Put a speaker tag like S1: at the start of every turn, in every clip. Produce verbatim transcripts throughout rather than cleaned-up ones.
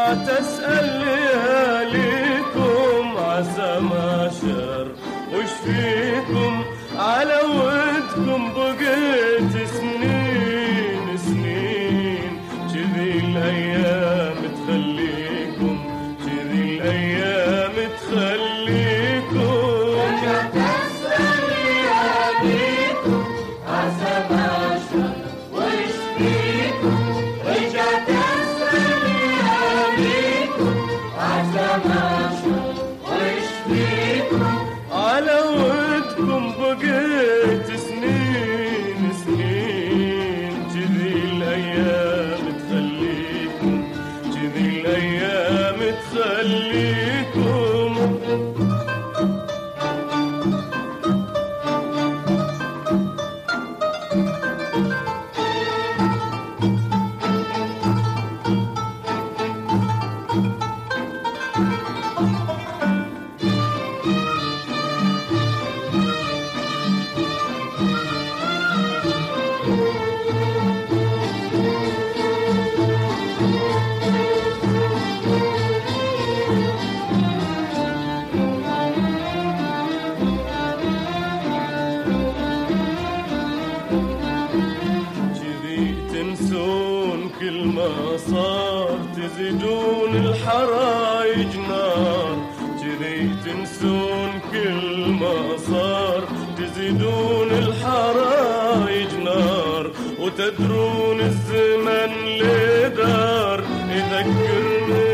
S1: تسأل لياليكم عسى ما شر وش فيكم على ودكم بقيت سنين سنين جذي الأيام تخليكم جذي الأيام تخليكم
S2: رجعت أسأل لياليكم عسى ما شر وش فيكم رجعت أسأل لياليكم عسى ما شر وش فيكم
S1: على ودكم بقيت سنين سنين جذي الأيام تخليكم جذي الأيام تخليكم تنسون كل ما صار تزيدون الحرايج نار جذي تنسون كل ما صار تزيدون الحرايج نار وتدرون الزمن لدار يذكرني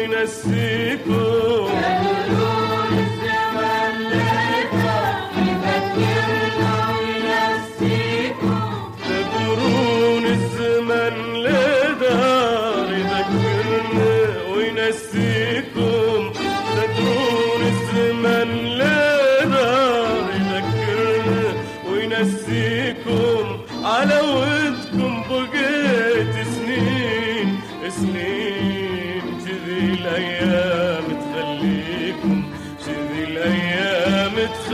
S1: وينسيكم
S2: تدرون الزمن لدار يذكرنا وينسيكم
S1: تدرون الزمن لدار يذكرني وينسيكم تدرون الزمن لدار يذكرني وينسيكم على ودكم بقيت سنين سنين جذي الأيام تخليكم جذي الأيام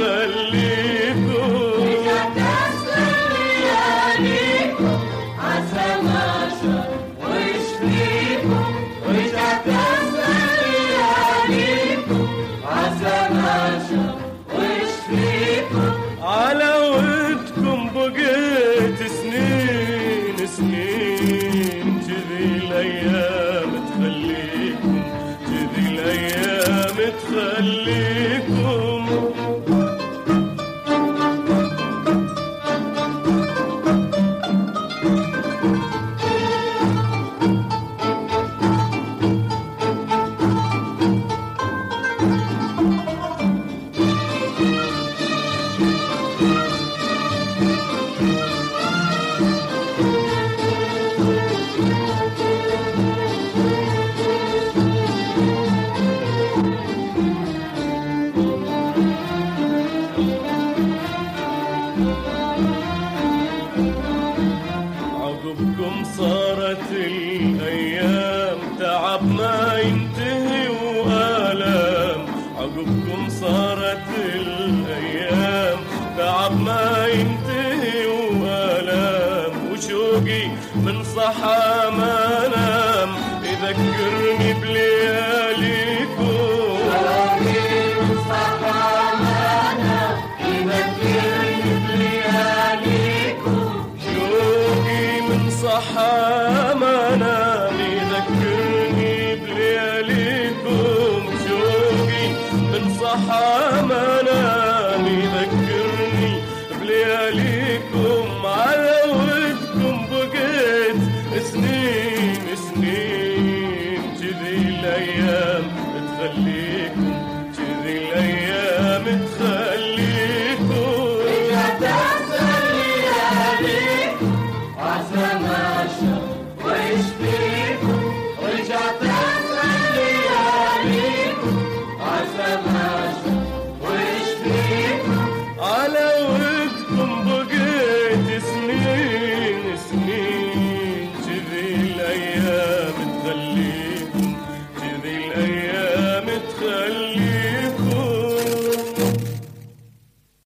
S1: تخليكم
S2: رجعت أسأل لياليكم عسى ما شر وش فيكم رجعت أسأل لياليكم عسى ما شر وش فيكم
S1: على ودكم بقيت سنين سنين جذي الأيام تخليكم جذي الأيام تخليكم عقبكم صارت الأيام تعب ما ينتهي وآلام عقبكم صارت الأيام تعب ما ينتهي وآلام وشوقي من صحى ما نام يذكرني بلياليكم
S2: شوقي من صحى ما نام يذكرني بلياليكم
S1: شوقي من صحى ما نام يذكرني بلياليكم شوقي من صحى ما نام يذكرني بلياليكم على ودكم بقيت سنين سنين جذي الأيام تخليكم